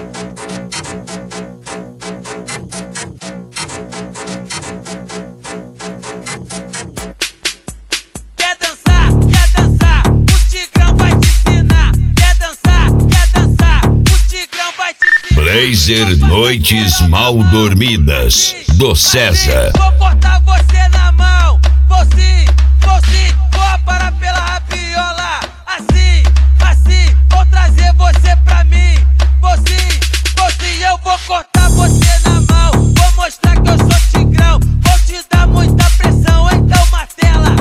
Quer dançar, o Tigrão vai te ensinar. Quer dançar, o Tigrão vai te ensinar. Blazer Noites Mal Dormidas, do César. Vou cortar você na mão, vou sim, vou parar pela rabiola. Assim, vou trazer você pra mim. Vou sim, eu vou cortar você na mão. Vou mostrar que eu sou Tigrão, vou te dar muita pressão. Então martelo,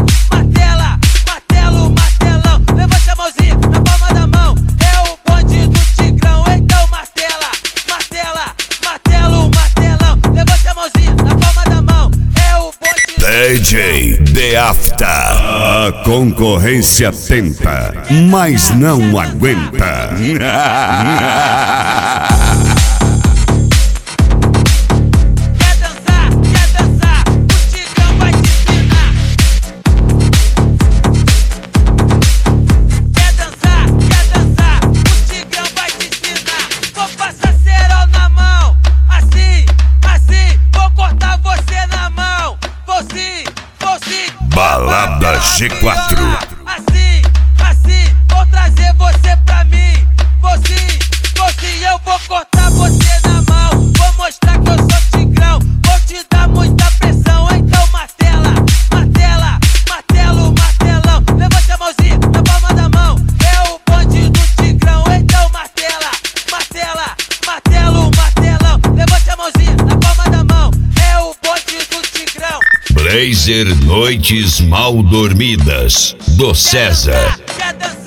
martelão. Levante a mãozinha na palma da mão. É o bonde do Tigrão, então martelo, martelão. Levante a mãozinha na palma da mão. É o bonde do DJ The After. A concorrência tenta, mas não aguenta. Quer dançar, o Tigrão vai te ensinar. Quer dançar, o Tigrão vai te ensinar. Vou passar cerol na mão, assim, vou cortar você na mão. Vou sim, Balada G4. Assim, vou trazer você pra mim. Vou sim, eu vou cortar você na mão. Vou mostrar que eu sou Tigrão, vou te dar muita pressão. Então martelão. Levante a mãozinha na palma da mão. É o bonde do Tigrão, então martelão. Levante a mãozinha na palma da mão. É o bonde do Tigrão. Blazer Noites Mal Dormidas, do César. Quer dançar?